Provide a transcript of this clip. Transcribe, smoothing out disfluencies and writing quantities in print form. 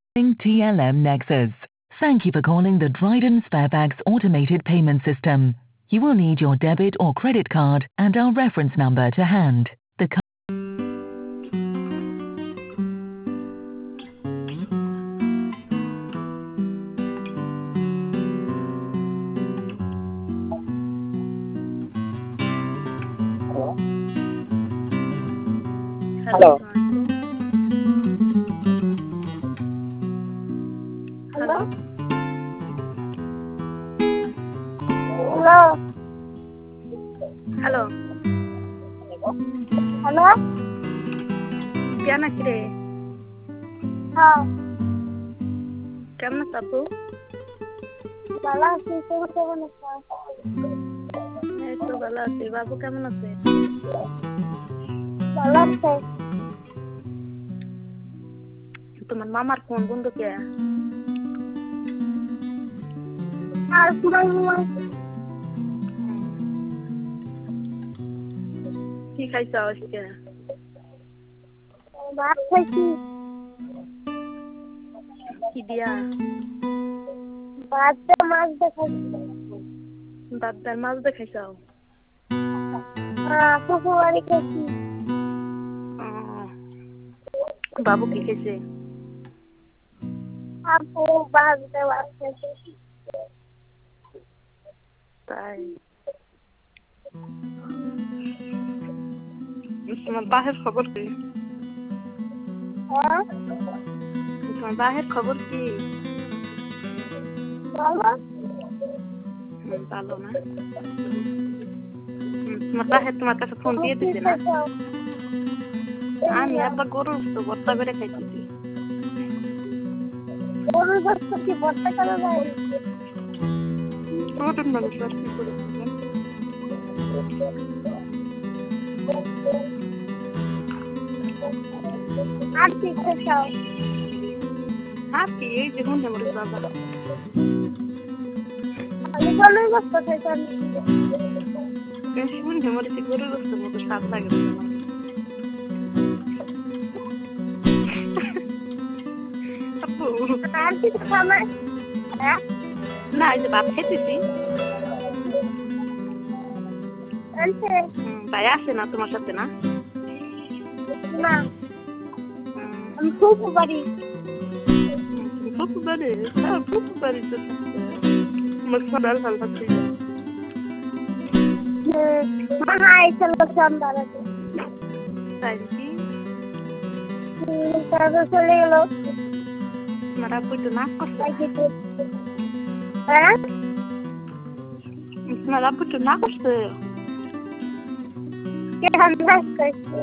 TLM Nexus. Thank you for calling the Dryden Sparebags automated payment system. You will need your debit or credit card and our reference number to hand. Hello. Hello. Hello. Hello. Hello. কেমন আছি রে? হ্যাঁ, কেমন আছো আপু? ভালো আছি। তুমি কেমন আছো? এই তো ভালো আছি। বাবু কেমন আছে? ভালো আছে। তোমার মামার ফোন বন্ধ কে? আর পুরো কি খাইছো আজকে? ভাত খাইছি। কি দিয়া? ভাত দিয়ে মাছ দিয়ে খাইছি। ভাত দিয়ে মাছ দিয়ে খাইছো? হ্যাঁ, ফুফু বাড়ি খাইছি। বাবু কি খাইছে? আপু ভাত দিয়ে ভাত খাইছি। তাই তোমার বাহের খবর কি? হ্যাঁ, তোমার বাহের খবর কি? ভালো। ভালো না? তোমার বাহের তোমার কাছে ফোন দিয়ে দিছে না? আমি আবার গরুর তো ভর্তা করে খাইতেছি। গরুর গোশত কি ভর্তা করা যায়? গরুর মাংস আর কি করে খাবেন? আর কি খাইছো? আর কি এই যে হুন্ডে মরিস বাবা। আমি গরুর গোশত খাইছি। হুন্ডে মরিস গরুর গোশতের মতো স্বাদ লাগে না। আপু আর কি খাবে? হ্যাঁ, না এই যে ভাত খাইতেছি। আনছে ভাই আসে না তোমার সাথে না? না, আমি ফুফু বাড়ি। ফুফু বাড়ি? হ্যাঁ ফুফু বাড়িতে মশলা ডাল খাচ্ছি। মামা আইছিল সন্ধ্যার আগে। তাই কি? তারপর চলে গেল। তোমার আপু তো নাক করছে। হ্যাঁ, তোমার আপু তো নাক করছে। কে নাক করছে?